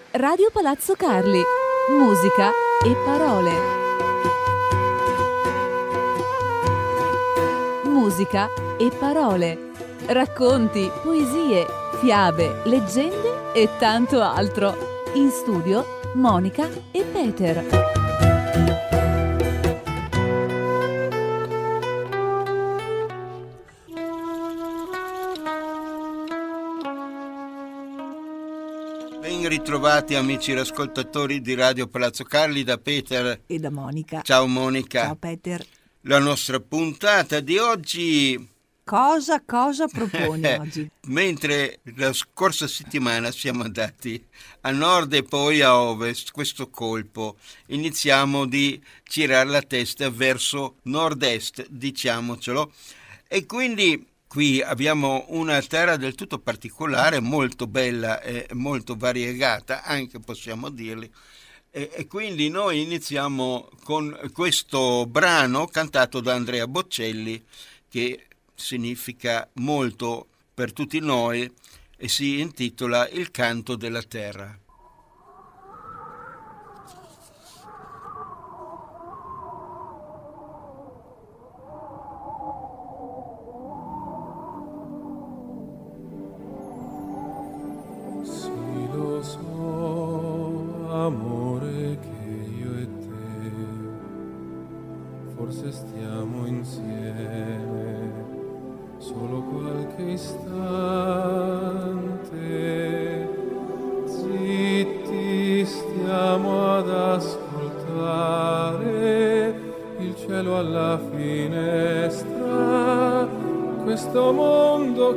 Radio Palazzo Carli, musica e parole. Musica e parole. Racconti, poesie, fiabe, leggende e tanto altro. In studio Monica e Peter. Ben ritrovati amici ascoltatori di Radio Palazzo Carli, da Peter e da Monica. Ciao Monica. Ciao Peter. La nostra puntata di oggi... Cosa proponi oggi? Mentre la scorsa settimana siamo andati a nord e poi a ovest, questo colpo iniziamo di girare la testa verso nord-est, diciamocelo, e quindi qui abbiamo una terra del tutto particolare, molto bella e molto variegata, anche possiamo dirli. E quindi noi iniziamo con questo brano cantato da Andrea Bocelli, che significa molto per tutti noi e si intitola Il canto della terra. Sì, lo so, amore, che io e te forse stiamo insieme solo qualche istante, zitti stiamo ad ascoltare il cielo alla finestra, questo mondo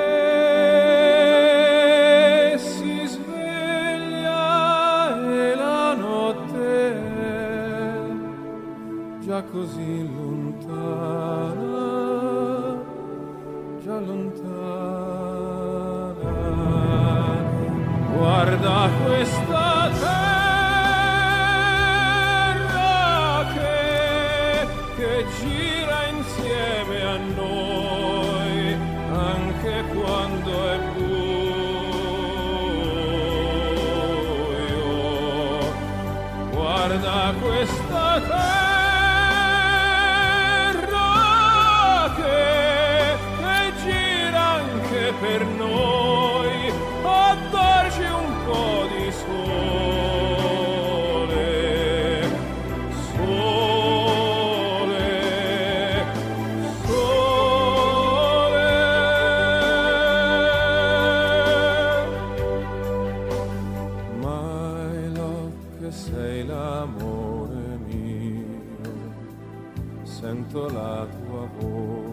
che si sveglia e la notte è già così lontana, già lontana. Guarda questa terra che gira insieme a noi anche quando è buio. Guarda questa terra per noi a darci un po' di sole, sole, sole. My love, che sei l'amore mio, sento la tua voce,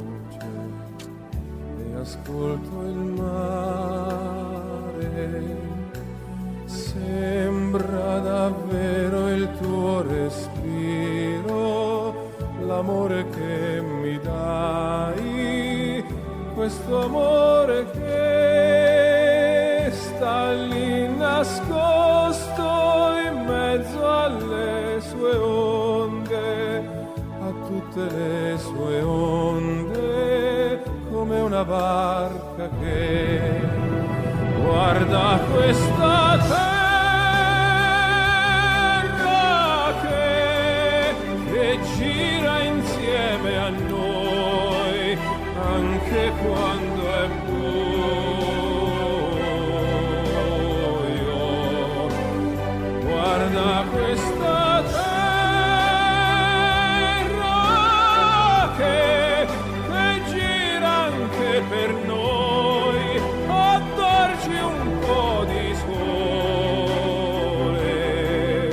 ascolto il mare, sembra davvero il tuo respiro, l'amore che mi dai, questo amore che sta lì nascosto in mezzo alle sue onde, a tutte le sue onde, come una barca che guarda questa terra che gira insieme a noi anche quando è buio. Guarda questa terra che per noi a darci un po' di sole,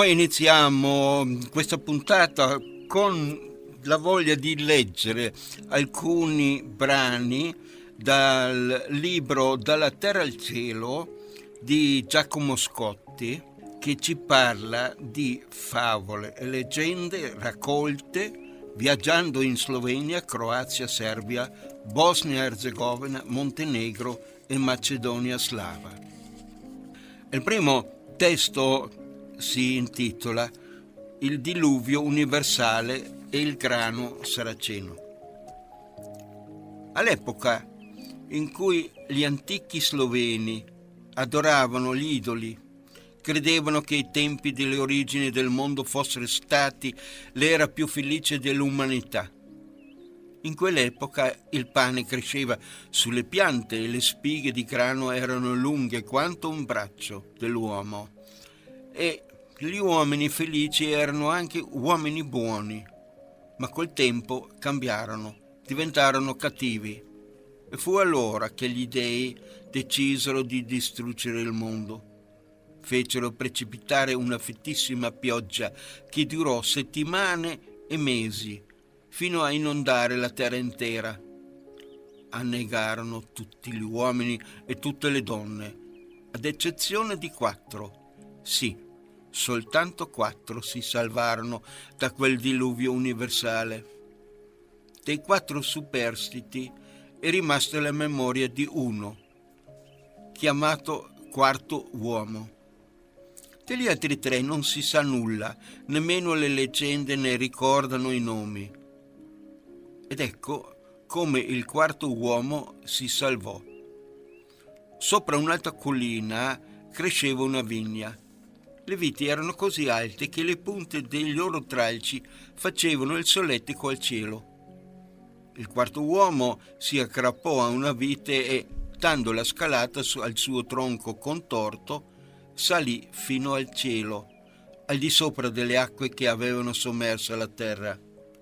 Noi iniziamo questa puntata con la voglia di leggere alcuni brani dal libro Dalla terra al cielo di Giacomo Scotti, che ci parla di favole e leggende raccolte viaggiando in Slovenia, Croazia, Serbia, Bosnia-Herzegovina, Montenegro e Macedonia slava. Il primo testo si intitola Il diluvio universale e il grano saraceno. All'epoca in cui gli antichi sloveni adoravano gli idoli, credevano che i tempi delle origini del mondo fossero stati l'era più felice dell'umanità. In quell'epoca il pane cresceva sulle piante e le spighe di grano erano lunghe quanto un braccio dell'uomo. E gli uomini felici erano anche uomini buoni, ma col tempo cambiarono, diventarono cattivi. E fu allora che gli dei decisero di distruggere il mondo. Fecero precipitare una fittissima pioggia che durò settimane e mesi, fino a inondare la terra intera. Annegarono tutti gli uomini e tutte le donne, ad eccezione di 4. Sì, soltanto 4 si salvarono da quel diluvio universale. Dei 4 superstiti è rimasta la memoria di uno, chiamato quarto uomo. Degli altri 3 non si sa nulla, nemmeno le leggende ne ricordano i nomi. Ed ecco come il quarto uomo si salvò. Sopra un'alta collina cresceva una vigna. Le viti erano così alte che le punte dei loro tralci facevano il solletico al cielo. Il quarto uomo si aggrappò a una vite e, dando la scalata al suo tronco contorto, salì fino al cielo, al di sopra delle acque che avevano sommerso la terra.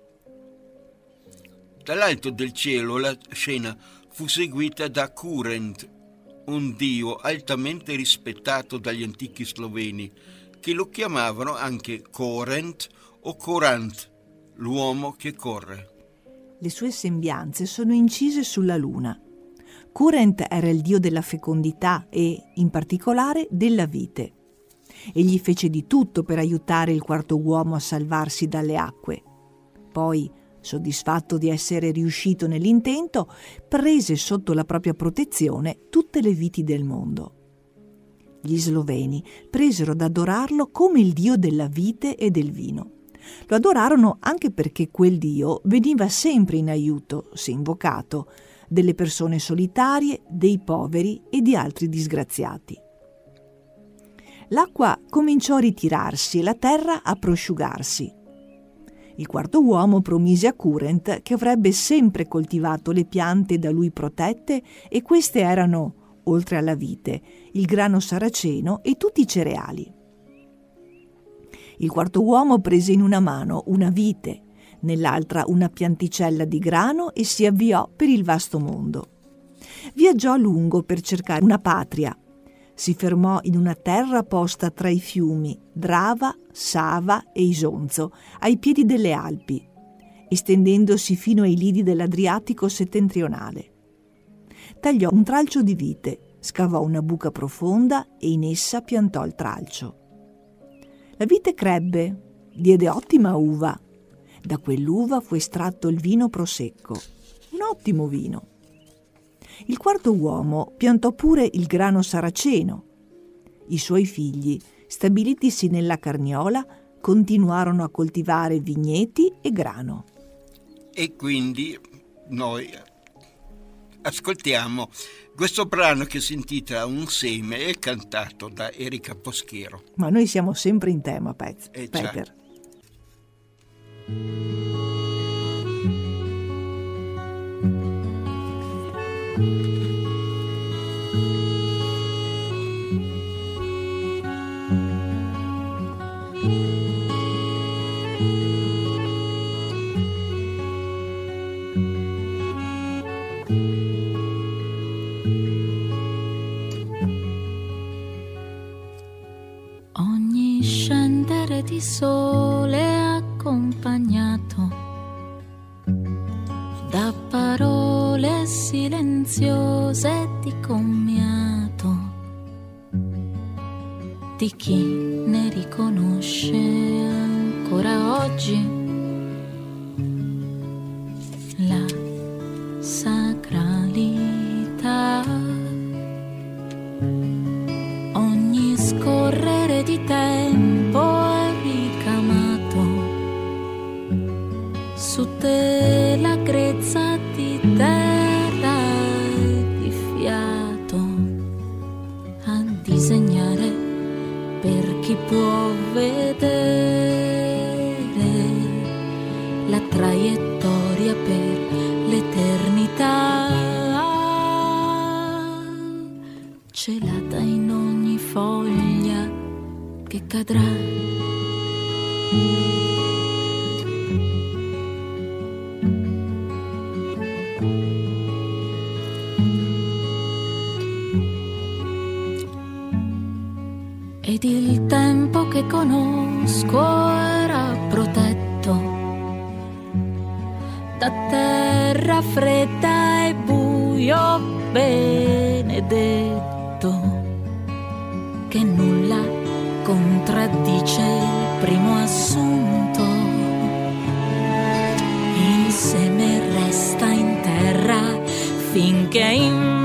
Dall'alto del cielo la scena fu seguita da Kurent, un dio altamente rispettato dagli antichi sloveni, che lo chiamavano anche Korent o Korant, l'uomo che corre. Le sue sembianze sono incise sulla luna. Kurent era il dio della fecondità e, in particolare, della vite. Egli fece di tutto per aiutare il quarto uomo a salvarsi dalle acque. Poi, soddisfatto di essere riuscito nell'intento, prese sotto la propria protezione tutte le viti del mondo. Gli sloveni presero ad adorarlo come il dio della vite e del vino. Lo adorarono anche perché quel dio veniva sempre in aiuto, se invocato, delle persone solitarie, dei poveri e di altri disgraziati. L'acqua cominciò a ritirarsi e la terra a prosciugarsi. Il quarto uomo promise a Kurent che avrebbe sempre coltivato le piante da lui protette e queste erano, oltre alla vite, il grano saraceno e tutti i cereali. Il quarto uomo prese in una mano una vite, nell'altra una pianticella di grano e si avviò per il vasto mondo. Viaggiò a lungo per cercare una patria. Si fermò in una terra posta tra i fiumi Drava, Sava e Isonzo, ai piedi delle Alpi, estendendosi fino ai lidi dell'Adriatico settentrionale. Tagliò un tralcio di vite, scavò una buca profonda e in essa piantò il tralcio. La vite crebbe, diede ottima uva. Da quell'uva fu estratto il vino prosecco, un ottimo vino. Il quarto uomo piantò pure il grano saraceno. I suoi figli, stabilitisi nella Carniola, continuarono a coltivare vigneti e grano. E quindi noi ascoltiamo questo brano che si intitola Un seme e cantato da Erika Poschiero. Ma noi siamo sempre in tema, Già. Peter. Ogni scendere da parole silenziose di commiato di chi ne riconosce ancora oggi la sacralità. Ogni scorrere di tempo è ricamato su te la grezza di terra e di fiato a disegnare per chi può vedere la traiettoria per l'eternità, celata in ogni foglia che cadrà. Ed il tempo che conosco era protetto da terra fredda e buio benedetto, che nulla contraddice il primo assunto. Il seme resta in terra finché è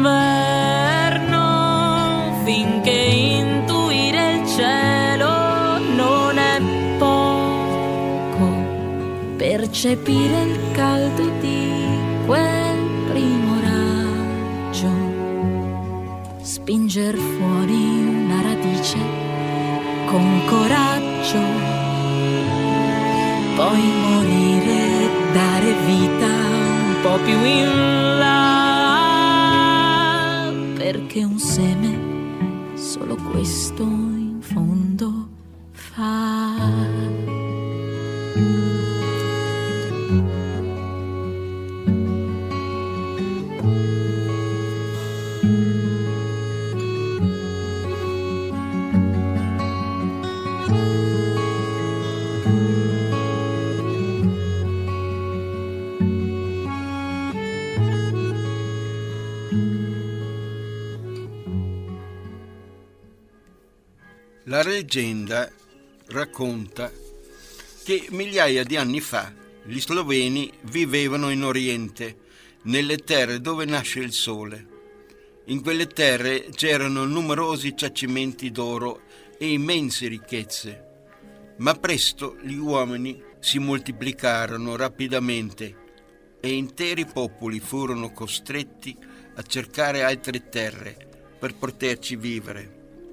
inverno, finché intuire il cielo non è poco, percepire il caldo di quel primo raggio, spinger fuori una radice con coraggio, poi morire e dare vita un po' più in là, perché un seme solo questo in fondo fa. La leggenda racconta che migliaia di anni fa gli sloveni vivevano in Oriente, nelle terre dove nasce il sole. In quelle terre c'erano numerosi giacimenti d'oro e immense ricchezze, ma presto gli uomini si moltiplicarono rapidamente e interi popoli furono costretti a cercare altre terre per poterci vivere.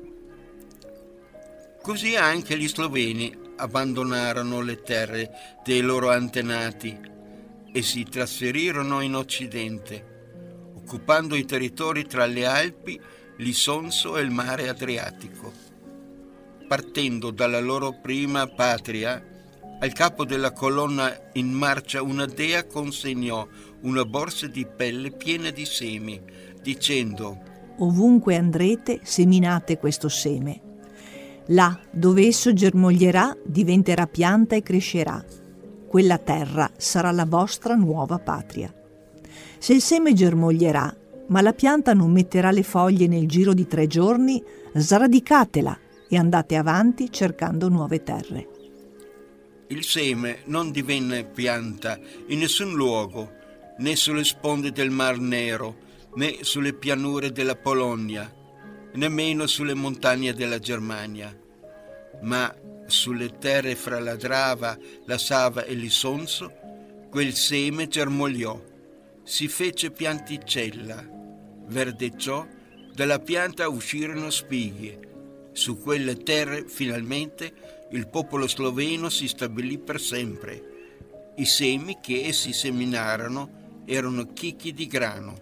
Così anche gli sloveni abbandonarono le terre dei loro antenati e si trasferirono in Occidente, occupando i territori tra le Alpi, l'Isonzo e il mare Adriatico. Partendo dalla loro prima patria, al capo della colonna in marcia una dea consegnò una borsa di pelle piena di semi, dicendo: ovunque andrete, seminate questo seme. Là dove esso germoglierà diventerà pianta e crescerà. Quella terra sarà la vostra nuova patria. Se il seme germoglierà, ma la pianta non metterà le foglie nel giro di 3 giorni, sradicatela e andate avanti cercando nuove terre. Il seme non divenne pianta in nessun luogo, né sulle sponde del Mar Nero, né sulle pianure della Polonia, nemmeno sulle montagne della Germania, ma sulle terre fra la Drava, la Sava e l'Isonzo, quel seme germogliò, si fece pianticella, verdeggiò, dalla pianta uscirono spighe. Su quelle terre finalmente il popolo sloveno si stabilì per sempre. I semi che essi seminarono erano chicchi di grano.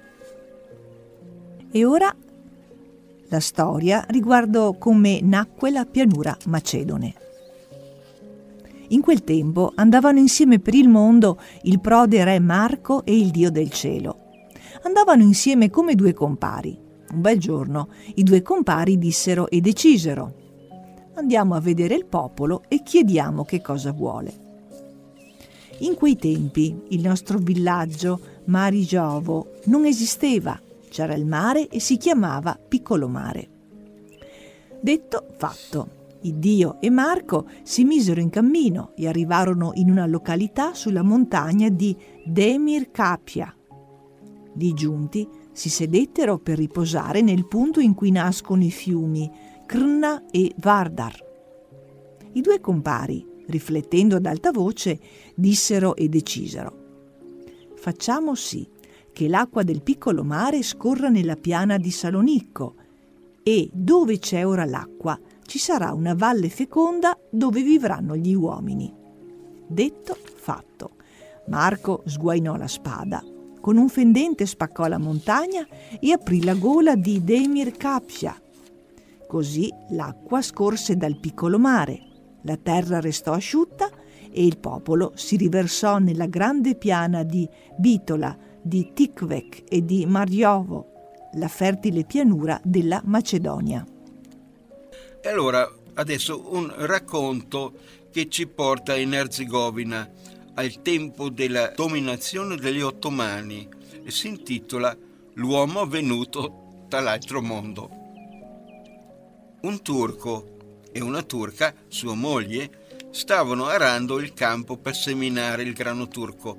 E ora la storia riguardo come nacque la pianura macedone. In quel tempo andavano insieme per il mondo il prode re Marco e il dio del cielo. Andavano insieme come 2 compari. Un bel giorno i 2 compari dissero e decisero: andiamo a vedere il popolo e chiediamo che cosa vuole. In quei tempi il nostro villaggio Mari Giovo non esisteva, c'era il mare e si chiamava Piccolo Mare. Detto, fatto. Iddio e Marco si misero in cammino e arrivarono in una località sulla montagna di Demir Kapia. Lì giunti si sedettero per riposare nel punto in cui nascono i fiumi Krna e Vardar. I due compari, riflettendo ad alta voce, dissero e decisero: facciamo sì che l'acqua del Piccolo Mare scorra nella piana di Salonicco e dove c'è ora l'acqua ci sarà una valle feconda dove vivranno gli uomini. Detto, fatto. Marco sguainò la spada, con un fendente spaccò la montagna e aprì la gola di Demir Kapia. Così l'acqua scorse dal Piccolo Mare, la terra restò asciutta e il popolo si riversò nella grande piana di Bitola, di Tikvek e di Marjovo, la fertile pianura della Macedonia. E allora adesso un racconto che ci porta in Erzegovina al tempo della dominazione degli ottomani e si intitola L'uomo venuto dall'altro mondo. Un turco e una turca, sua moglie, stavano arando il campo per seminare il grano turco.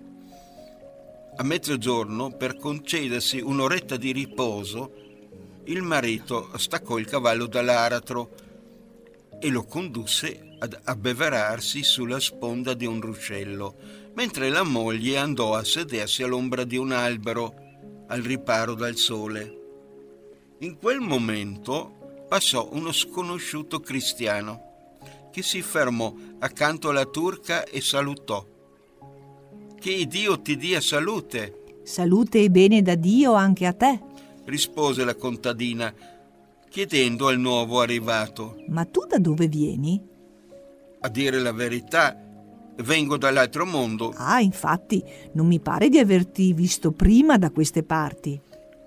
A mezzogiorno, per concedersi un'oretta di riposo, il marito staccò il cavallo dall'aratro e lo condusse ad abbeverarsi sulla sponda di un ruscello, mentre la moglie andò a sedersi all'ombra di un albero, al riparo dal sole. In quel momento passò uno sconosciuto cristiano che si fermò accanto alla turca e salutò. «Che Dio ti dia salute!» «Salute e bene da Dio anche a te», rispose la contadina, chiedendo al nuovo arrivato. «Ma tu da dove vieni?» «A dire la verità, vengo dall'altro mondo». «Ah, infatti, non mi pare di averti visto prima da queste parti».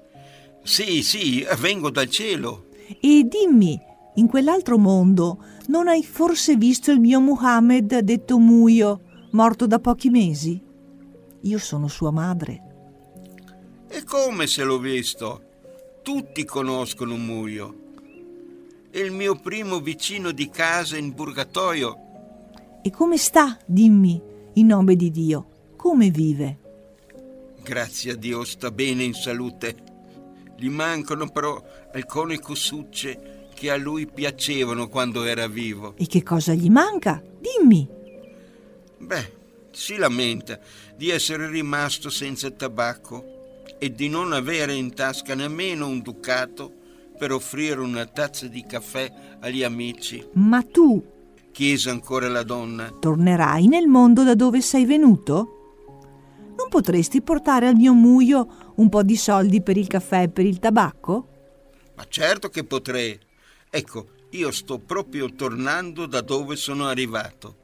Sì, vengo dal cielo». «E dimmi, in quell'altro mondo non hai forse visto il mio Muhammad detto Muio, morto da pochi mesi? Io sono sua madre». «E come se l'ho visto? Tutti conoscono Muio. È il mio primo vicino di casa in Purgatorio». «E come sta, dimmi, in nome di Dio? Come vive?» «Grazie a Dio sta bene in salute. Gli mancano però alcune cosucce che a lui piacevano quando era vivo». «E che cosa gli manca? Dimmi». «Beh, si lamenta di essere rimasto senza tabacco e di non avere in tasca nemmeno un ducato per offrire una tazza di caffè agli amici». «Ma tu», chiese ancora la donna, «tornerai nel mondo da dove sei venuto? Non potresti portare al mio Muio un po' di soldi per il caffè e per il tabacco?» «Ma certo che potrei. Ecco, io sto proprio tornando da dove sono arrivato».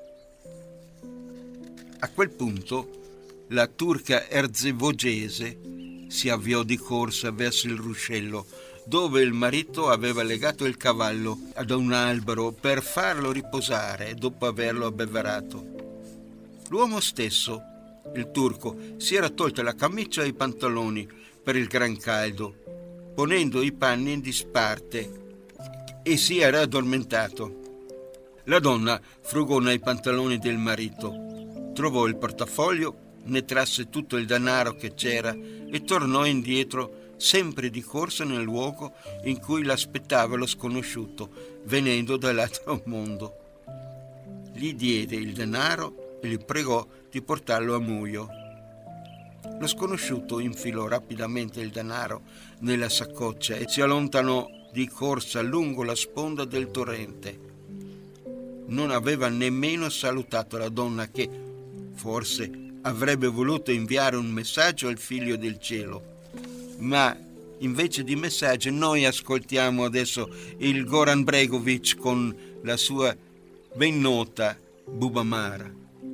A quel punto la turca erzevogese si avviò di corsa verso il ruscello dove il marito aveva legato il cavallo ad un albero per farlo riposare dopo averlo abbeverato. L'uomo stesso, il turco, si era tolto la camicia e i pantaloni per il gran caldo, ponendo i panni in disparte, e si era addormentato. La donna frugò nei pantaloni del marito, trovò il portafoglio, ne trasse tutto il denaro che c'era e tornò indietro, sempre di corsa nel luogo in cui l'aspettava lo sconosciuto, venendo dall'altro mondo. Gli diede il denaro e gli pregò di portarlo a Muio. Lo sconosciuto infilò rapidamente il denaro nella saccoccia e si allontanò di corsa lungo la sponda del torrente. Non aveva nemmeno salutato la donna che, forse, avrebbe voluto inviare un messaggio al figlio del cielo. Ma invece di messaggio noi ascoltiamo adesso il Goran Bregović con la sua ben nota Bubamara.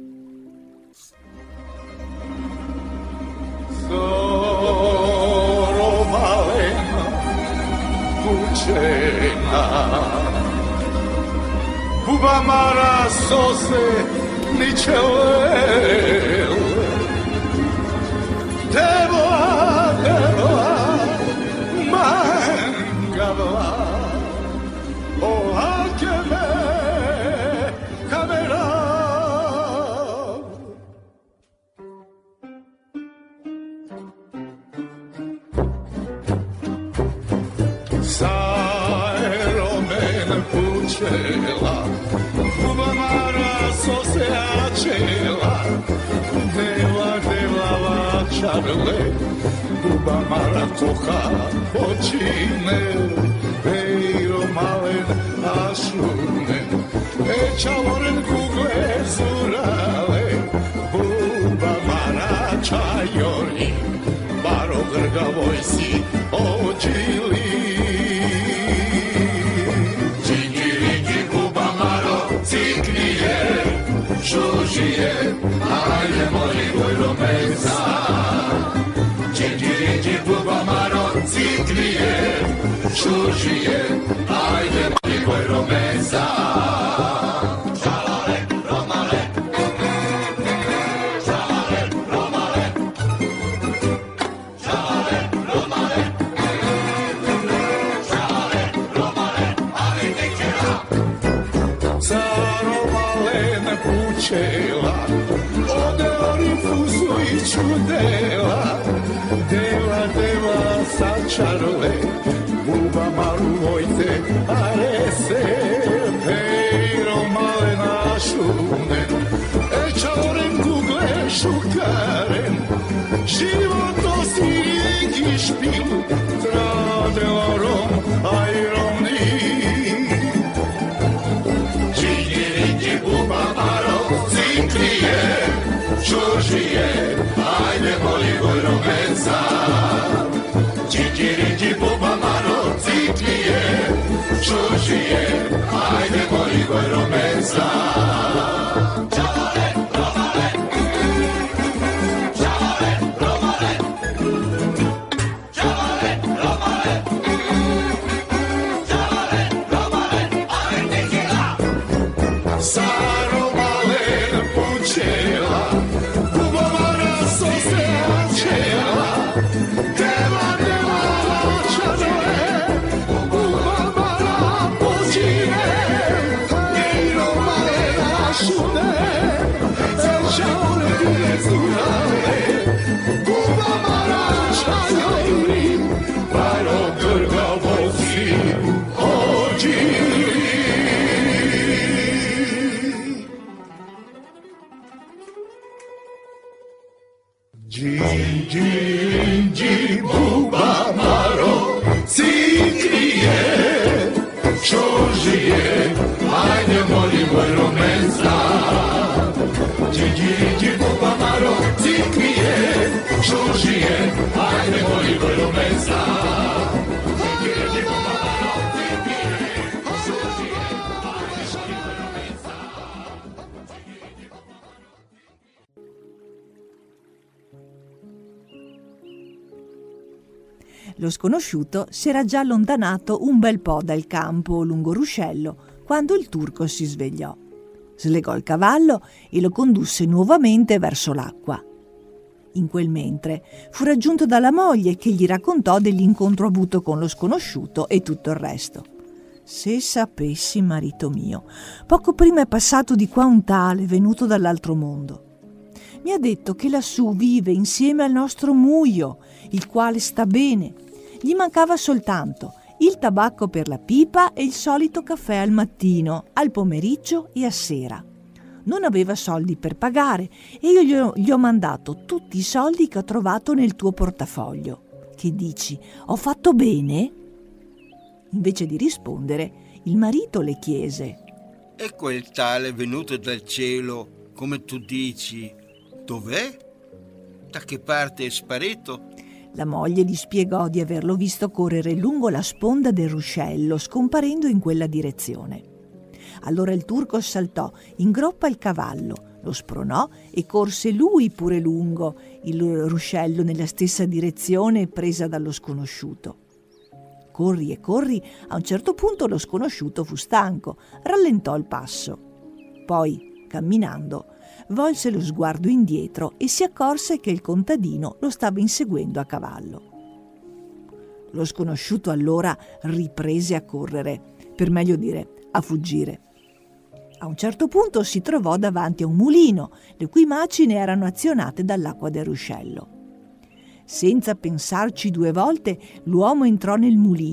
Sono malena, kućena, Bubamara sose ničele, počela, Kuba Mara so se začela, Kuba Mara cikliye, šužije, ajde moli goj romeza. Šalale, romale, šalale, romale, šalale, romale, šalale, romale, ali nekera. Za romale ne pučela, ode orifusu i čudela, deva sačarole, Kuba Maru vojte arese, Pero male našunen, čauren kugle šukaren, život osvijeki špil, tradelorom ajroni. Činjerinki Kuba Maro ciklije, šužije, ajde moli goj romeza. Činjerinki Kuba Maro ciklije, šužije, ajde moli goj romeza. Čavale, romale, čavale, romale, čavale, romale, čavale, romale, ajde kila. Sa romale pučela, Kuba Mara so se začela, deva čarole, Kuba Mara počine, Pero male našune, čaure kugle zurale, Kuba Mara čajori, Paro grga vozi oči. Dži, Kuba Maro, ciklije, šužije, ajde moli goj romeza. Dži, Kuba Maro, ciklije, šužije, ajde moli goj romeza. Dži, Kuba Maro, ciklije, šužije, ajde moli goj romeza. Lo sconosciuto si era già allontanato un bel po' dal campo lungo ruscello quando il turco si svegliò. Slegò il cavallo e lo condusse nuovamente verso l'acqua. In quel mentre fu raggiunto dalla moglie che gli raccontò dell'incontro avuto con lo sconosciuto e tutto il resto. Se sapessi, marito mio, poco prima è passato di qua un tale venuto dall'altro mondo. Mi ha detto che lassù vive insieme al nostro Muio, il quale sta bene. Gli mancava soltanto il tabacco per la pipa e il solito caffè al mattino, al pomeriggio e a sera. Non aveva soldi per pagare e io gli ho mandato tutti i soldi che ho trovato nel tuo portafoglio. Che dici, ho fatto bene? Invece di rispondere, il marito le chiese: E quel tale venuto dal cielo, come tu dici, dov'è? Da che parte è sparito? La moglie gli spiegò di averlo visto correre lungo la sponda del ruscello, scomparendo in quella direzione. Allora il turco saltò in groppa il cavallo, lo spronò e corse lui pure lungo il ruscello nella stessa direzione presa dallo sconosciuto. Corri e corri, a un certo punto lo sconosciuto fu stanco, rallentò il passo. Poi, camminando, volse lo sguardo indietro e si accorse che il contadino lo stava inseguendo a cavallo. Lo sconosciuto allora riprese a correre, per meglio dire, a fuggire. A un certo punto si trovò davanti a un mulino, le cui macine erano azionate dall'acqua del ruscello. Senza pensarci due volte, l'uomo entrò nel mulino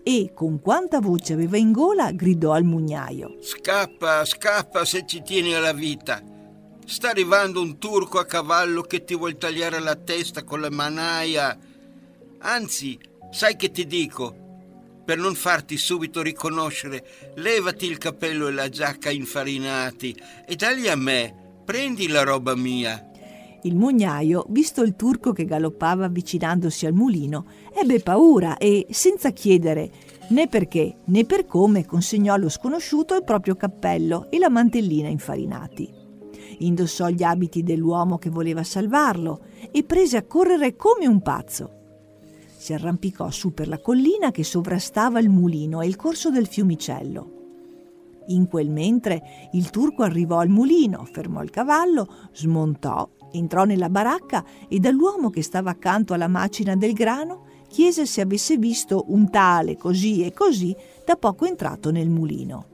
e, con quanta voce aveva in gola, gridò al mugnaio: Scappa, scappa se ci tieni alla vita. Sta arrivando un turco a cavallo che ti vuol tagliare la testa con la mannaia. Anzi, sai che ti dico? Per non farti subito riconoscere, levati il cappello e la giacca infarinati e dagli a me, prendi la roba mia. Il mugnaio, visto il turco che galoppava avvicinandosi al mulino, ebbe paura e, senza chiedere né perché né per come, consegnò allo sconosciuto il proprio cappello e la mantellina infarinati. Indossò gli abiti dell'uomo che voleva salvarlo e prese a correre come un pazzo. Si arrampicò su per la collina che sovrastava il mulino e il corso del fiumicello. In quel mentre il turco arrivò al mulino, fermò il cavallo, smontò, entrò nella baracca e dall'uomo che stava accanto alla macina del grano chiese se avesse visto un tale così e così da poco entrato nel mulino.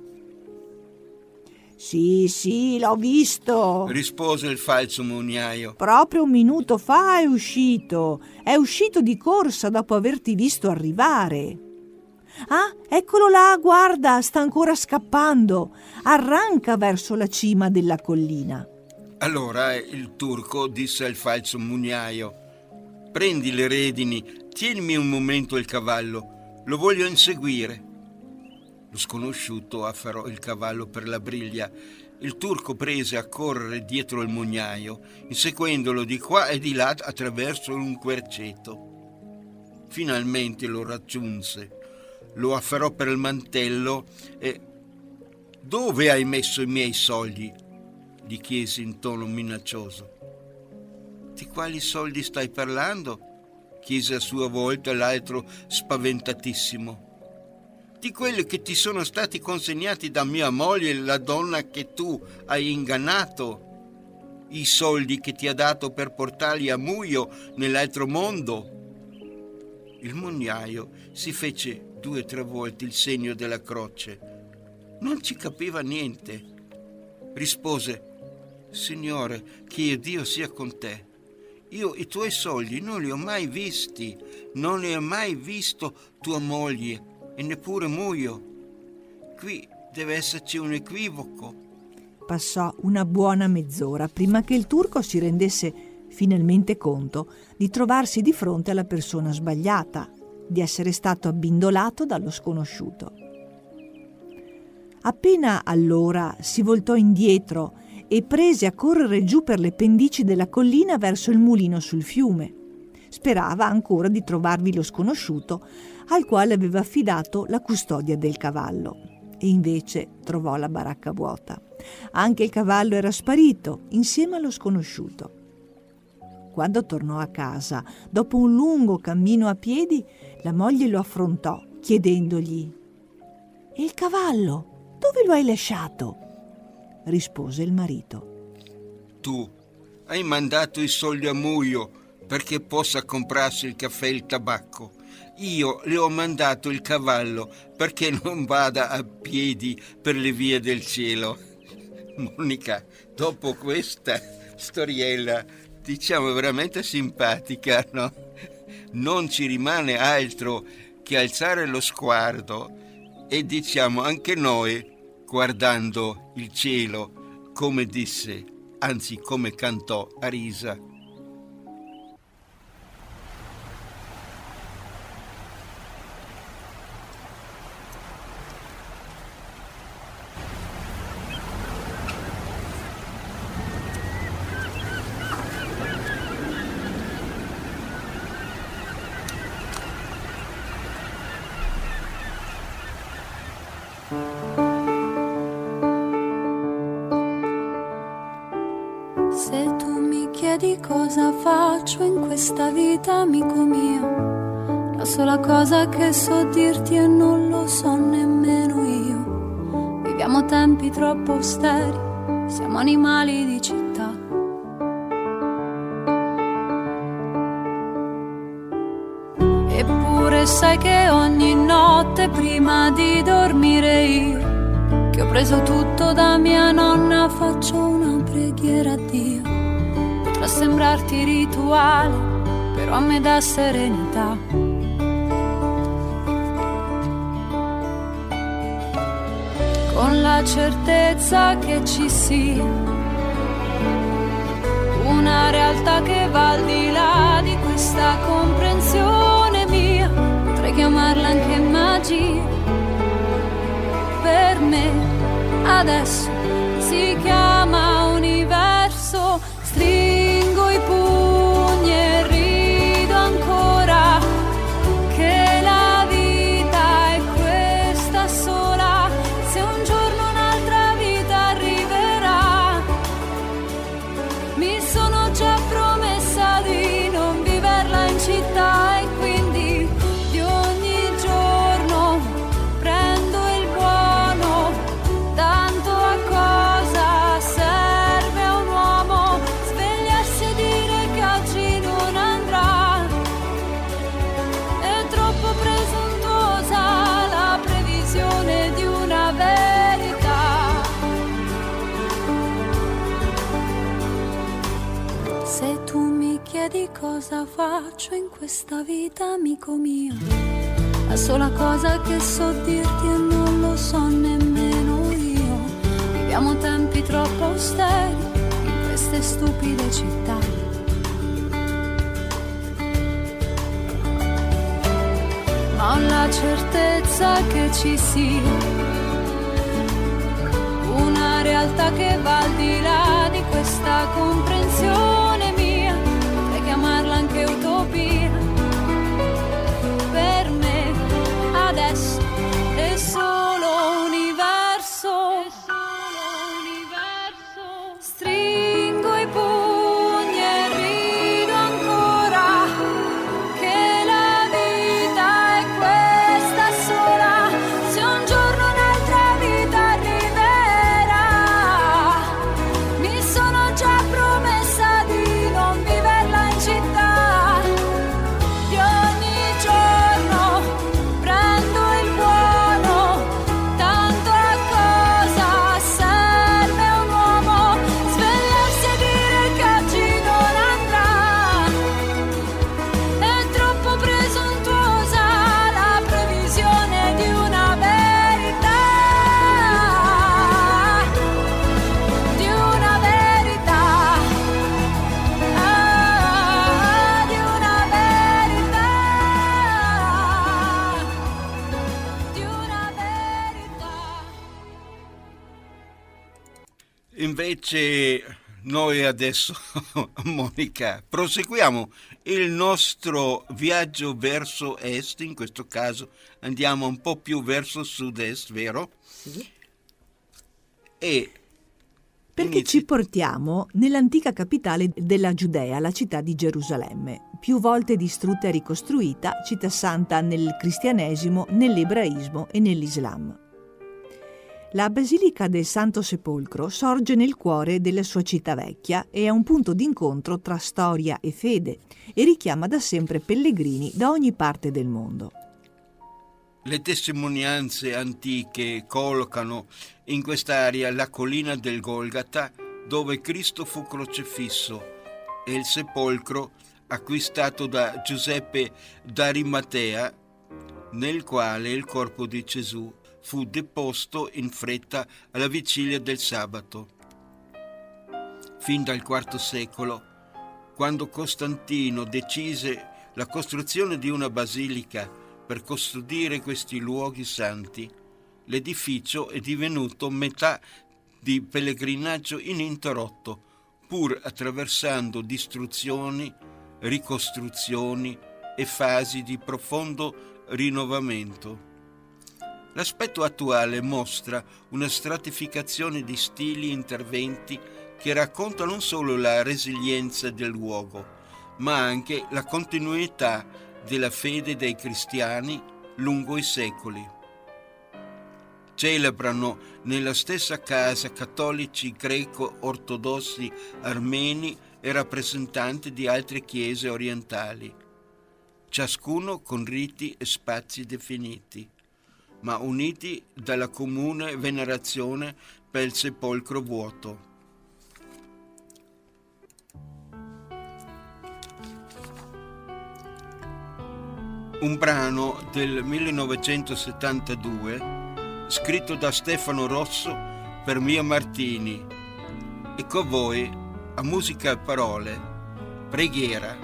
Sì, l'ho visto, rispose il falso mugnaio. Proprio un minuto fa è uscito di corsa dopo averti visto arrivare. Ah, eccolo là, guarda, sta ancora scappando, arranca verso la cima della collina. Allora il turco disse al falso mugnaio: prendi le redini, tienimi un momento il cavallo, lo voglio inseguire. Lo sconosciuto afferrò il cavallo per la briglia. Il turco prese a correre dietro il mugnaio, inseguendolo di qua e di là attraverso un querceto. Finalmente lo raggiunse, lo afferrò per il mantello e «Dove hai messo i miei soldi?» gli chiese in tono minaccioso. «Di quali soldi stai parlando?» chiese a sua volta l'altro spaventatissimo. «Di quelli che ti sono stati consegnati da mia moglie, la donna che tu hai ingannato, i soldi che ti ha dato per portarli a Muio nell'altro mondo». Il mugnaio si fece 2 o 3 volte il segno della croce. Non ci capiva niente. Rispose: «Signore, che Dio sia con te. Io i tuoi soldi non li ho mai visti, non ne ho mai visto tua moglie e neppure Muio. Qui deve esserci un equivoco». Passò una buona mezz'ora prima che il turco si rendesse finalmente conto di trovarsi di fronte alla persona sbagliata, di essere stato abbindolato dallo sconosciuto. Appena allora si voltò indietro e prese a correre giù per le pendici della collina verso il mulino sul fiume. Sperava ancora di trovarvi lo sconosciuto al quale aveva affidato la custodia del cavallo. E invece trovò la baracca vuota. Anche il cavallo era sparito insieme allo sconosciuto. Quando tornò a casa, dopo un lungo cammino a piedi, la moglie lo affrontò, chiedendogli: «E il cavallo? Dove lo hai lasciato?» Rispose il marito: «Tu hai mandato i soldi a Muio perché possa comprarsi il caffè e il tabacco. Io le ho mandato il cavallo perché non vada a piedi per le vie del cielo». Monica, dopo questa storiella, diciamo veramente simpatica, no? Non ci rimane altro che alzare lo sguardo e diciamo anche noi, guardando il cielo, come disse, anzi come cantò Arisa. Se tu mi chiedi cosa faccio in questa vita, amico mio, la sola cosa che so dirti e non lo so nemmeno io. Viviamo tempi troppo austeri, siamo animali di città. Eppure sai che ogni notte prima di dormire io, che ho preso tutto da mia nonna, faccio una preghiera a Dio. Potrà sembrarti rituale, però a me dà serenità. con la certezza che ci sia una realtà che va al di là di questa comprensione mia. Potrei chiamarla anche magia. Per me adesso si chiama universo. Stringo i pugni e rido ancora che la vita è questa sola. Se un giorno un'altra vita arriverà, mi sono già promessa di non viverla in città, e quindi di ogni giorno prendo il buono. Tanto a cosa serve a un uomo svegliarsi e dire che oggi non andrà? È troppo presuntuosa la previsione di una verità. Se tu mi chiedi cosa faccio in questa vita, amico mio, la sola cosa che so dirti e non lo so nemmeno io. Viviamo tempi troppo austeri in queste stupide città. Ma ho la certezza che ci sia una realtà che va al di là di questa comprensione mia. Potrei chiamarla anche utopia. Per me adesso è solo universo. Stringo i pugni e rido ancora che la vita è questa sola. Se un giorno un'altra vita arriverà, mi sono già promessa di non viverla in città. Di ogni giorno prendo il buono. Tanto a cosa serve un uomo svegliarsi e dire che oggi non andrà? È troppo presuntuosa la previsione di una verità. Di una verità. Di una verità. Di una verità. Invece noi adesso, Monica, proseguiamo il nostro viaggio verso est. In questo caso andiamo un po' più verso sud-est, vero? Sì. E Perché ci portiamo nell'antica capitale della Giudea, la città di Gerusalemme, più volte distrutta e ricostruita, città santa nel cristianesimo, nell'ebraismo e nell'Islam. La Basilica del Santo Sepolcro sorge nel cuore della sua città vecchia e è un punto d'incontro tra storia e fede e richiama da sempre pellegrini da ogni parte del mondo. le testimonianze antiche collocano in quest'area la collina del Golgata, dove Cristo fu crocifisso, e il sepolcro acquistato da Giuseppe d'Arimatea, nel quale il corpo di Gesù fu deposto in fretta alla vigilia del sabato. Fin dal IV secolo, quando Costantino decise la costruzione di una basilica per custodire questi luoghi santi, l'edificio è divenuto metà di pellegrinaggio ininterrotto, pur attraversando distruzioni, ricostruzioni e fasi di profondo rinnovamento. L'aspetto attuale mostra una stratificazione di stili e interventi che racconta non solo la resilienza del luogo, ma anche la continuità della fede dei cristiani lungo i secoli. Celebrano nella stessa casa cattolici greco-ortodossi armeni e rappresentanti di altre chiese orientali, ciascuno con riti e spazi definiti, ma uniti dalla comune venerazione per il sepolcro vuoto. Un brano del 1972 scritto da Stefano Rosso per Mia Martini. E con voi, a musica e parole, Preghiera.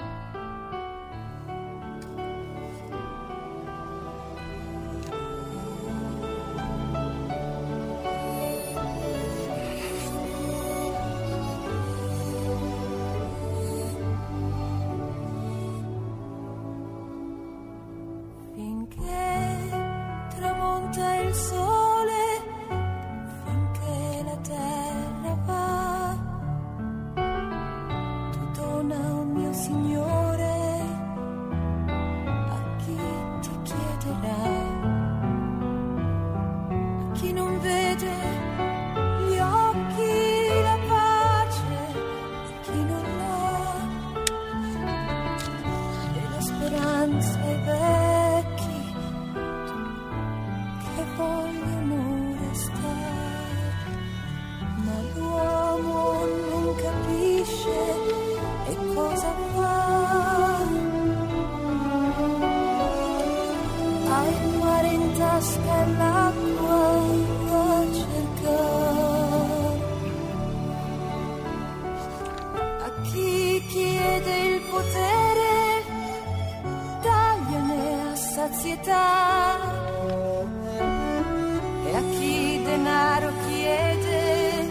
E a chi denaro chiede,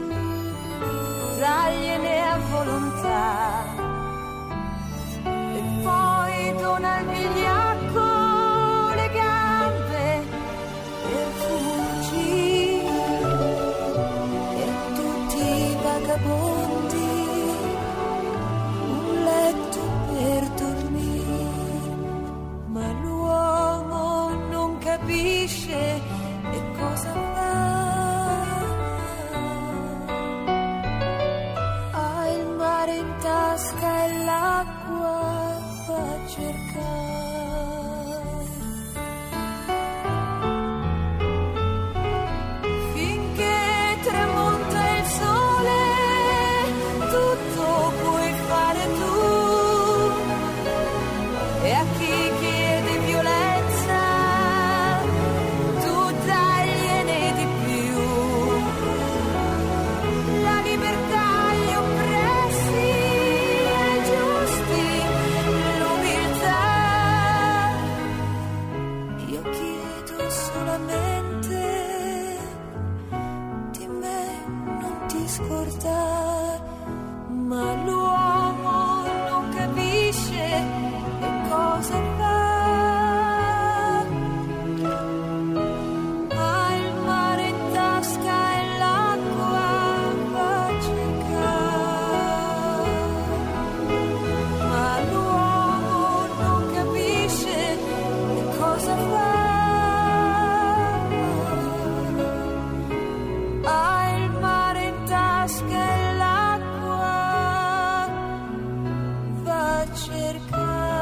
dagliene a volontà. E poi dona al vigliacco le gambe per fuggire, e a tutti i vagabondi un letto per dormire. Ma l'uomo non capisce e cosa fa. Ha il mare in tasca e l'acqua va a cercare. Finché tramonta il sole, tutto puoi fare tu. E a chi chiede violenza, tu dagliene di più. La libertà agli oppressi, ai giusti l'umiltà. Io chiedo solamente di me non ti scordare. Ma l'uomo non capisce e cosa fa. Ha il mare in tasca e l'acqua va a cercare. Ma l'uomo non capisce e cosa fa. Ha il mare in tasca e l'acqua va a cercare.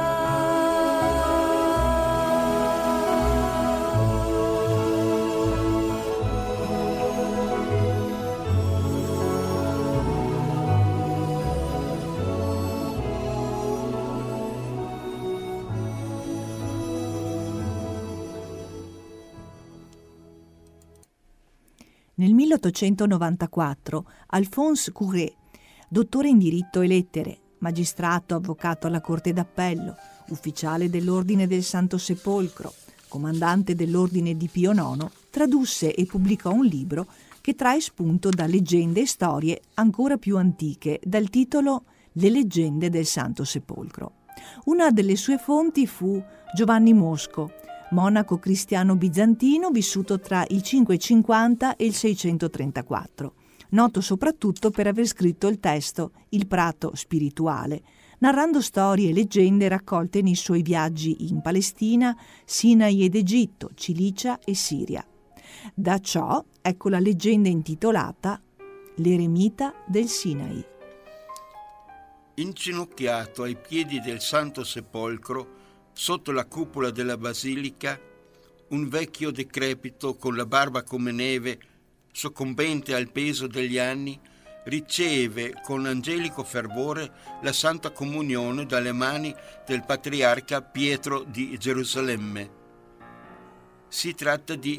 Nel 1894 Alphonse Couret, dottore in diritto e lettere, magistrato, avvocato alla Corte d'Appello, ufficiale dell'Ordine del Santo Sepolcro, comandante dell'Ordine di Pio IX, tradusse e pubblicò un libro che trae spunto da leggende e storie ancora più antiche, dal titolo Le leggende del Santo Sepolcro. Una delle sue fonti fu Giovanni Mosco, monaco cristiano bizantino vissuto tra il 550 e il 634, noto soprattutto per aver scritto il testo Il prato spirituale, narrando storie e leggende raccolte nei suoi viaggi in Palestina, Sinai ed Egitto, Cilicia e Siria. Da ciò ecco la leggenda intitolata L'eremita del Sinai. Inginocchiato ai piedi del Santo Sepolcro, sotto la cupola della basilica, un vecchio decrepito con la barba come neve, soccombente al peso degli anni, riceve con angelico fervore la Santa Comunione dalle mani del patriarca Pietro di Gerusalemme. Si tratta di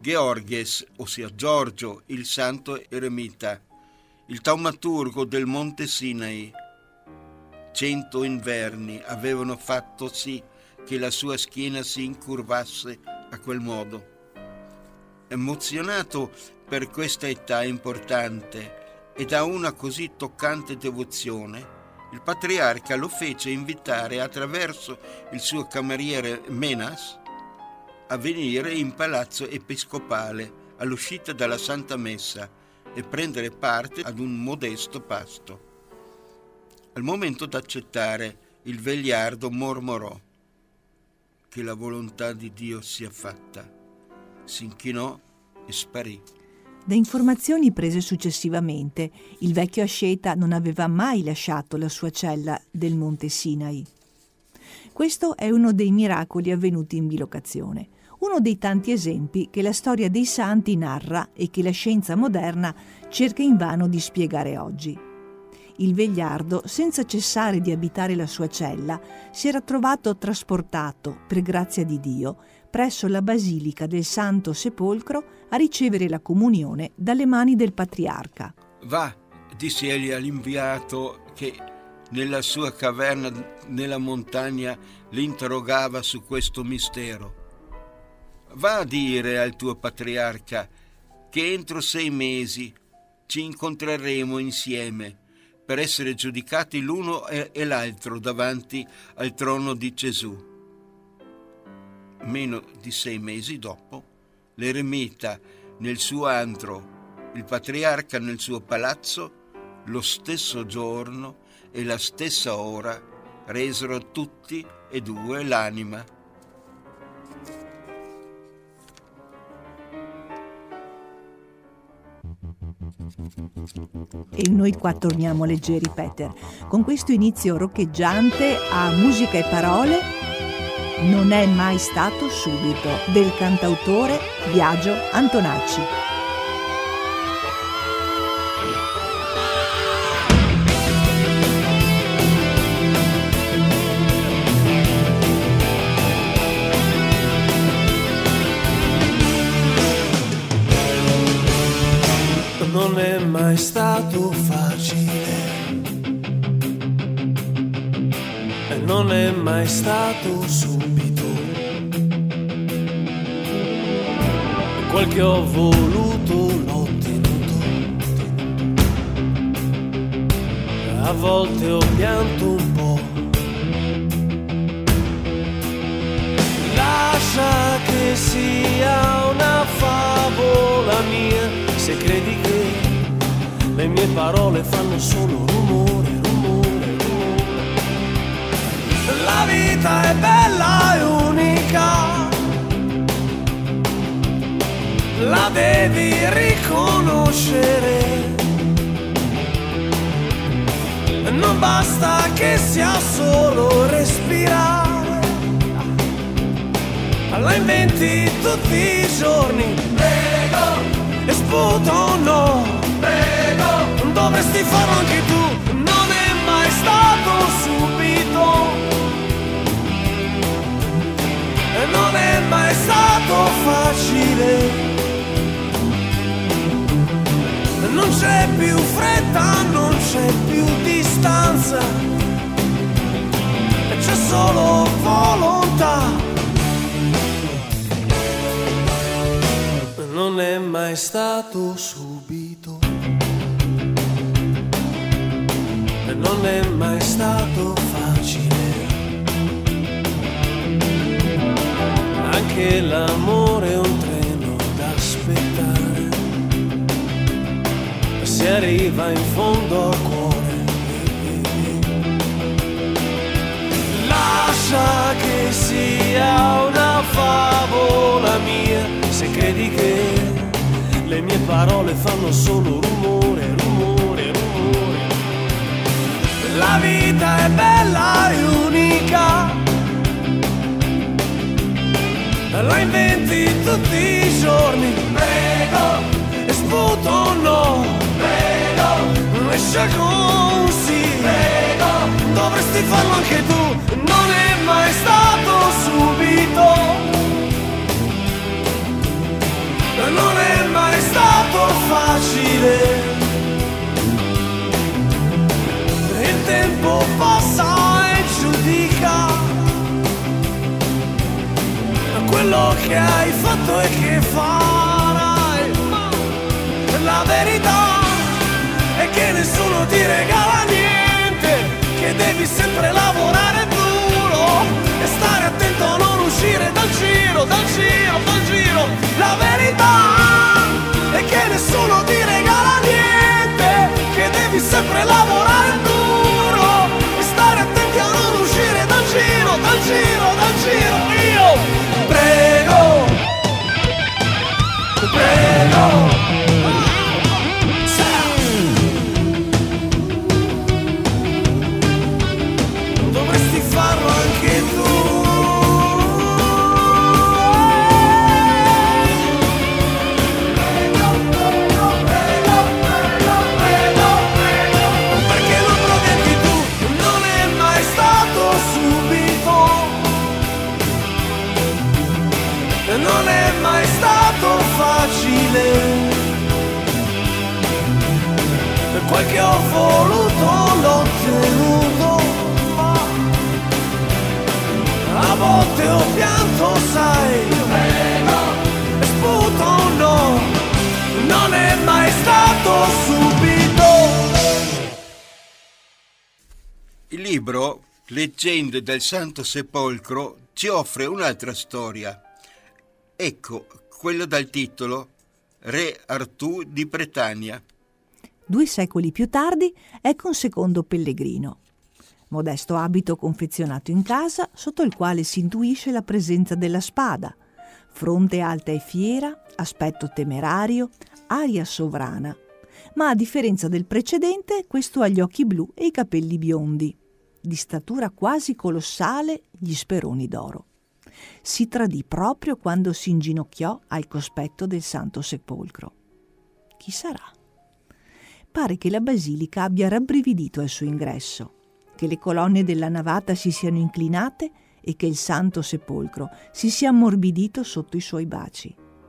Georges, ossia Giorgio, il santo eremita, il taumaturgo del Monte Sinai. 100 inverni avevano fatto sì che la sua schiena si incurvasse a quel modo. Emozionato per questa età importante e da una così toccante devozione, il patriarca lo fece invitare attraverso il suo cameriere Menas a venire in palazzo episcopale all'uscita dalla Santa Messa e prendere parte ad un modesto pasto. Al momento d'accettare, il vegliardo mormorò: che la volontà di Dio sia fatta. Si inchinò e sparì. Da informazioni prese successivamente, il vecchio asceta non aveva mai lasciato la sua cella del Monte Sinai. Questo è uno dei miracoli avvenuti in bilocazione, uno dei tanti esempi che la storia dei santi narra e che la scienza moderna cerca invano di spiegare oggi. Il vegliardo, senza cessare di abitare la sua cella, si era trovato trasportato, per grazia di Dio, presso la Basilica del Santo Sepolcro a ricevere la comunione dalle mani del patriarca. Va, disse egli all'inviato che nella sua caverna nella montagna l'interrogava su questo mistero. Va a dire al tuo patriarca che entro 6 mesi ci incontreremo insieme per essere giudicati l'uno e l'altro davanti al trono di Gesù. Meno di 6 mesi dopo, l'eremita nel suo antro, il patriarca nel suo palazzo, lo stesso giorno e la stessa ora resero tutti e due l'anima. E noi qua torniamo leggeri, Peter, con questo inizio roccheggiante a musica e parole. Non è mai stato subito, del cantautore Biagio Antonacci. Non è mai stato facile e non è mai stato subito. Quel che ho voluto l'ho ottenuto. A volte ho pianto un po'. Lascia che sia una favola mia, se credi che le mie parole fanno solo rumore, rumore, rumore. La vita è bella e unica, la devi riconoscere. Non basta che sia solo respirare, la inventi tutti i giorni. Prego, e sputo no, prego, dovresti farlo anche tu. Non è mai stato subito e non è mai stato facile. Non c'è più fretta, non c'è più distanza, c'è solo volontà. Non è mai stato subito e non è mai stato facile. Anche l'amore è un treno da aspettare, si arriva in fondo al cuore. Lascia che sia una favola mia, se credi che le mie parole fanno solo rumore, rumore, rumore. La vita è bella e unica, la inventi tutti i giorni. Prego, e sputo no, prego, e sciacquo sì, prego, dovresti farlo anche tu. Non è mai stato subito, facile. Il tempo passa e giudica quello che hai fatto e che farai. La verità è che nessuno ti regala niente, che devi sempre lavorare duro e stare attento a non uscire dal giro, dal giro, dal giro. La verità è che nessuno ti regala niente, che devi sempre lavorare duro e stare attenti a non uscire dal giro, dal giro, dal giro. Io prego, prego, dovresti farlo anche tu. Perché lo provi anche tu, non è mai stato subito, non è mai stato facile. Quel che ho voluto l'ho ottenuto, a volte ho pianto, sai, e sputo no, non è mai stato subito. Il libro Leggende del Santo Sepolcro ci offre un'altra storia. Ecco, quello dal titolo Re Artù di Bretagna. 2 secoli più tardi ecco un secondo pellegrino. Modesto abito confezionato in casa, sotto il quale si intuisce la presenza della spada. Fronte alta e fiera, aspetto temerario, aria sovrana. Ma a differenza del precedente, questo ha gli occhi blu e i capelli biondi. Di statura quasi colossale, gli speroni d'oro. Si tradì proprio quando si inginocchiò al cospetto del Santo Sepolcro. Chi sarà? Pare che la basilica abbia rabbrividito al suo ingresso, che le colonne della navata si siano inclinate e che il Santo Sepolcro si sia ammorbidito sotto i suoi baci.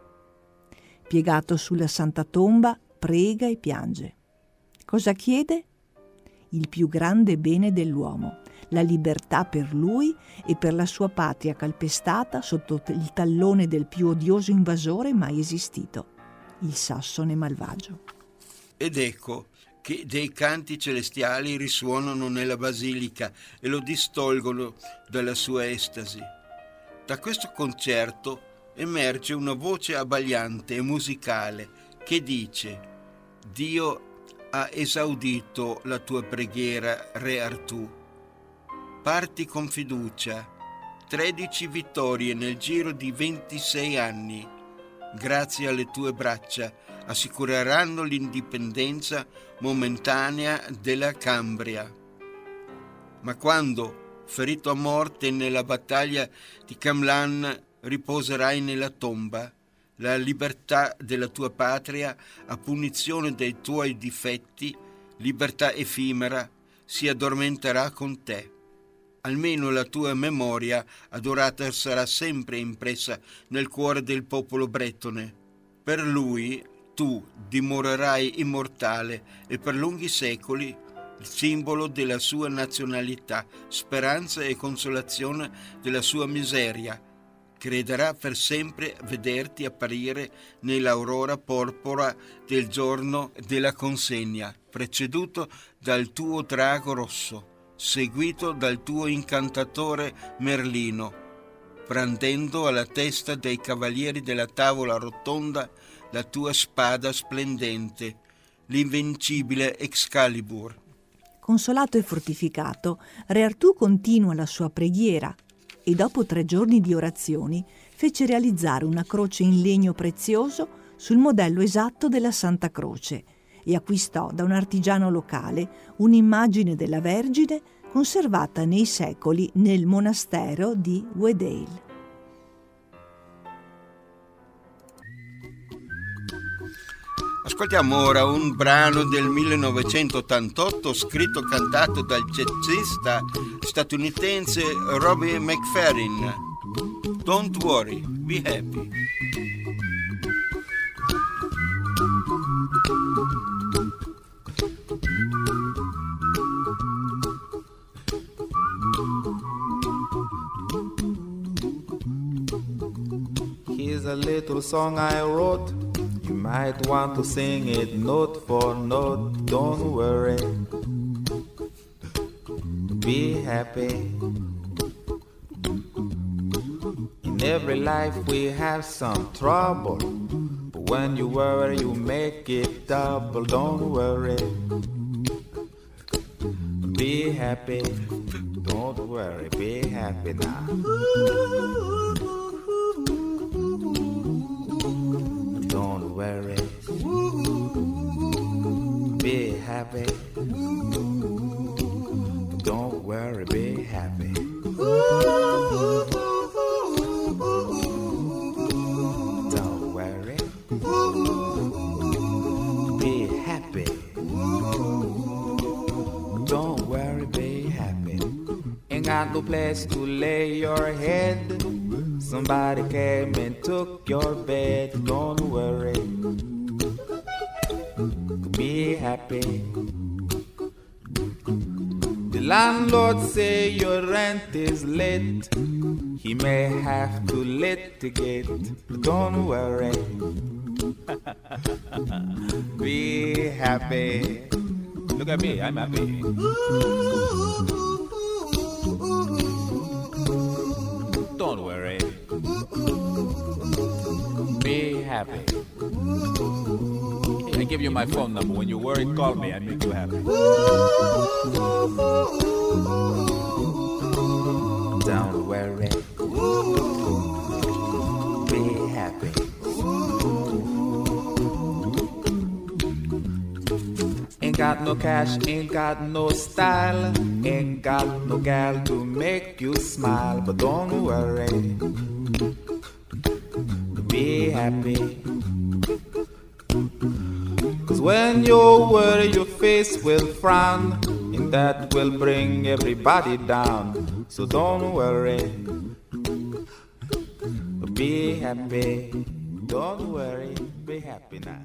Piegato sulla santa tomba, prega e piange. Cosa chiede? Il più grande bene dell'uomo, la libertà per lui e per la sua patria calpestata sotto il tallone del più odioso invasore mai esistito, il Sassone malvagio. Ed ecco che dei canti celestiali risuonano nella basilica e lo distolgono dalla sua estasi. Da questo concerto emerge una voce abbagliante e musicale che dice: Dio ha esaudito la tua preghiera, Re Artù. Parti con fiducia, 13 vittorie nel giro di 26 anni. Grazie alle tue braccia assicureranno l'indipendenza momentanea della Cambria. Ma quando, ferito a morte nella battaglia di Camlan, riposerai nella tomba, la libertà della tua patria, a punizione dei tuoi difetti, libertà effimera, si addormenterà con te. Almeno la tua memoria adorata sarà sempre impressa nel cuore del popolo bretone. Per lui tu dimorerai immortale e per lunghi secoli il simbolo della sua nazionalità, speranza e consolazione della sua miseria. Crederà per sempre vederti apparire nell'aurora porpora del giorno della consegna, preceduto dal tuo drago rosso, seguito dal tuo incantatore Merlino, brandendo alla testa dei cavalieri della tavola rotonda la tua spada splendente, l'invincibile Excalibur. Consolato e fortificato, Re Artù continua la sua preghiera e dopo 3 giorni di orazioni fece realizzare una croce in legno prezioso sul modello esatto della Santa Croce e acquistò da un artigiano locale un'immagine della Vergine conservata nei secoli nel monastero di Wedale. Ascoltiamo ora un brano del 1988 scritto e cantato dal jazzista statunitense Robbie McFerrin. Don't worry, be happy. is a little song I wrote. You might want to sing it note for note. Don't worry, be happy. In every life we have some trouble, but when you worry you make it double. Don't worry, be happy. Don't worry, be happy now. Don't worry, be happy. Don't worry, be happy. Don't worry, be happy. Don't worry, be happy. Ain't got no place to lay your head. Somebody came and took your bed. Don't worry, be happy. The landlord say your rent is late. He may have to litigate. Don't worry, be happy. Look at me, I'm happy. Don't worry, be happy. I give you my phone number. When you worry, call me. I make you happy. Don't worry, be happy. Ain't got no cash, ain't got no style, ain't got no gal to make you smile. But don't worry, be happy. 'Cause when you worry your face will frown, and that will bring everybody down. So don't worry, be happy. Don't worry, be happy now.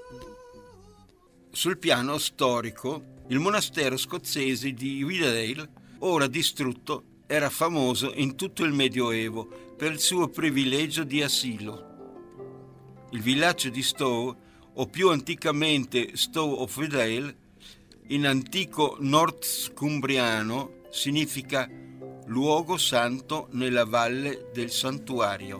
Sul piano storico, il monastero scozzese di Weardale, ora distrutto, era famoso in tutto il Medioevo per il suo privilegio di asilo. Il villaggio di Stow, o più anticamente Stow of Weardale, in antico northumbriano significa luogo santo nella valle del santuario.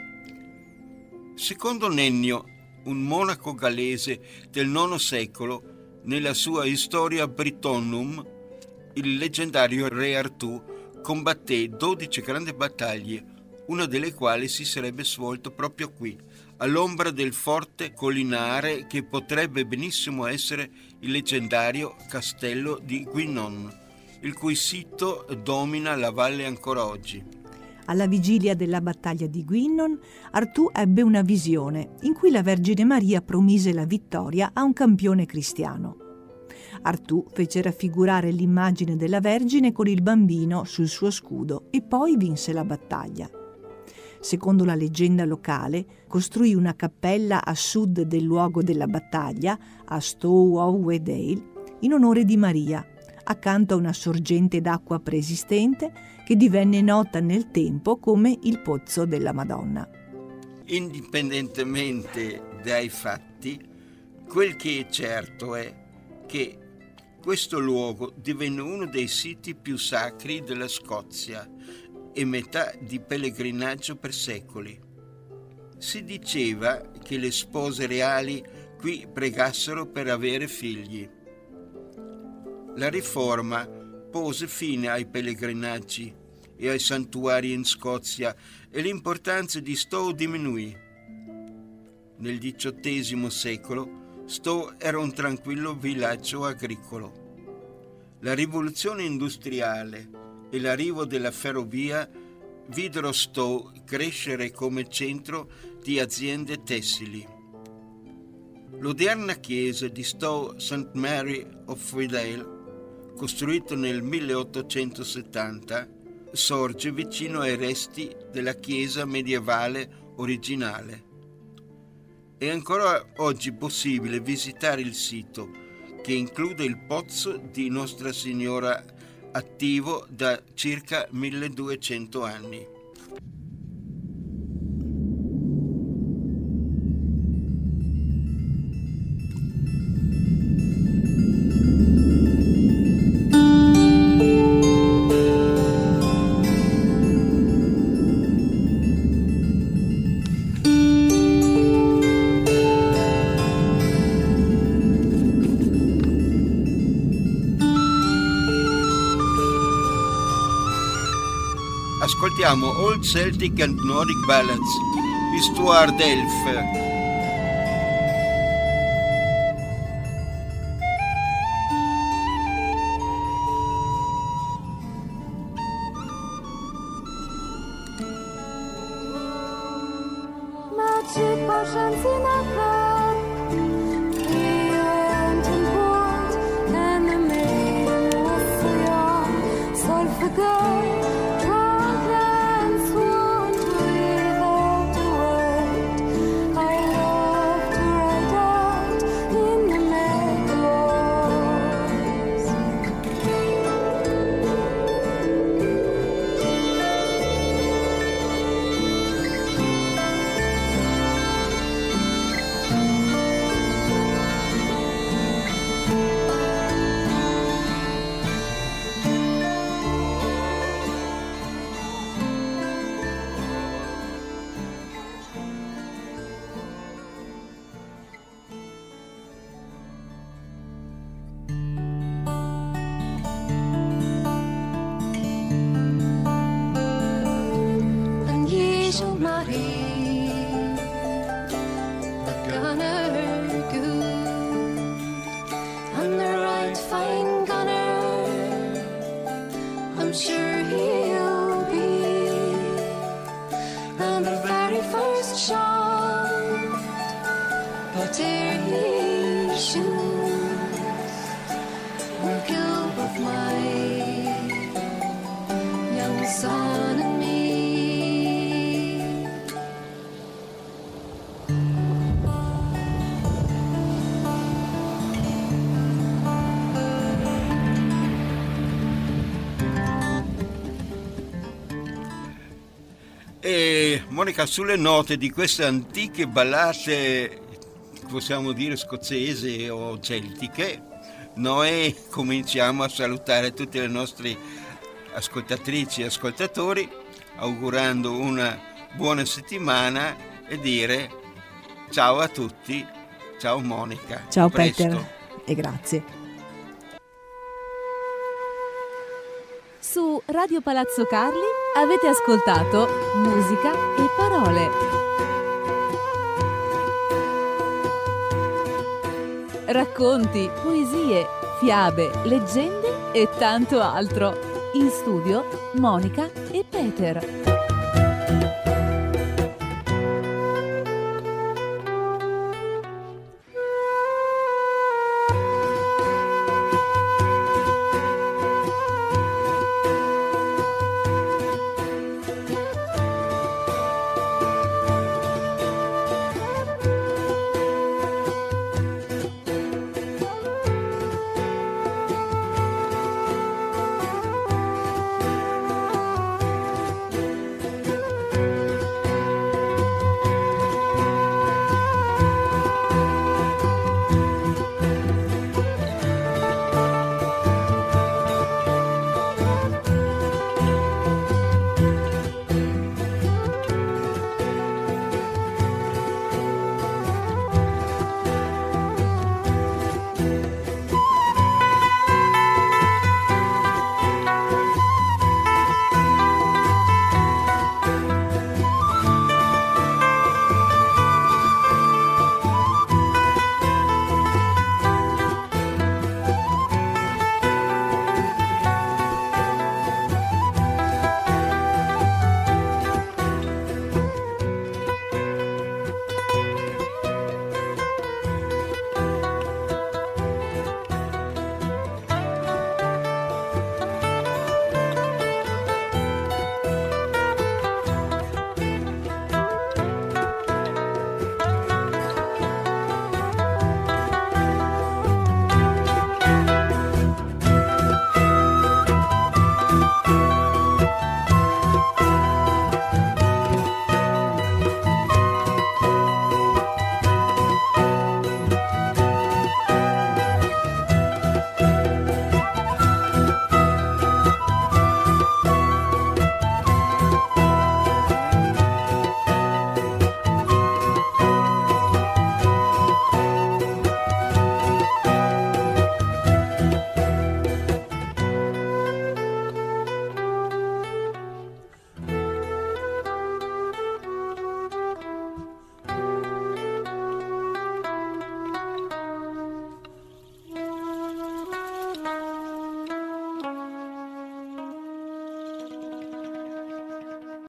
Secondo Nennio, un monaco gallese del IX secolo, nella sua Historia Britonum, il leggendario re Artù combatté 12 grandi battaglie, una delle quali si sarebbe svolta proprio qui, all'ombra del forte collinare che potrebbe benissimo essere il leggendario castello di Gwynnon, il cui sito domina la valle ancora oggi. Alla vigilia della battaglia di Gwynnon, Artù ebbe una visione in cui la Vergine Maria promise la vittoria a un campione cristiano. Artù fece raffigurare l'immagine della Vergine con il bambino sul suo scudo e poi vinse la battaglia. Secondo la leggenda locale, costruì una cappella a sud del luogo della battaglia, a Stow of Weardale, in onore di Maria, accanto a una sorgente d'acqua preesistente che divenne nota nel tempo come il Pozzo della Madonna. Indipendentemente dai fatti, quel che è certo è che questo luogo divenne uno dei siti più sacri della Scozia e metà di pellegrinaggio per secoli. Si diceva che le spose reali qui pregassero per avere figli. La riforma pose fine ai pellegrinaggi e ai santuari in Scozia e l'importanza di Stow diminuì. Nel XVIII secolo Stow era un tranquillo villaggio agricolo. La rivoluzione industriale e l'arrivo della ferrovia videro Stow crescere come centro di aziende tessili. L'odierna chiesa di Stow St. Mary of Weardale, costruita nel 1870, sorge vicino ai resti della chiesa medievale originale. È ancora oggi possibile visitare il sito, che include il pozzo di Nostra Signora, attivo da circa 1200 anni. ascoltiamo Old Celtic and Nordic Ballads, Histoire d'Elfe. E Monica, sulle note di queste antiche ballate, possiamo dire scozzesi o celtiche, noi cominciamo a salutare tutte le nostre ascoltatrici e ascoltatori, augurando una buona settimana e dire ciao a tutti, ciao Monica. Ciao presto. Peter e grazie. Su Radio Palazzo Carli avete ascoltato Musica e Parole. Racconti, poesie, fiabe, leggende e tanto altro. In studio Monica e Peter.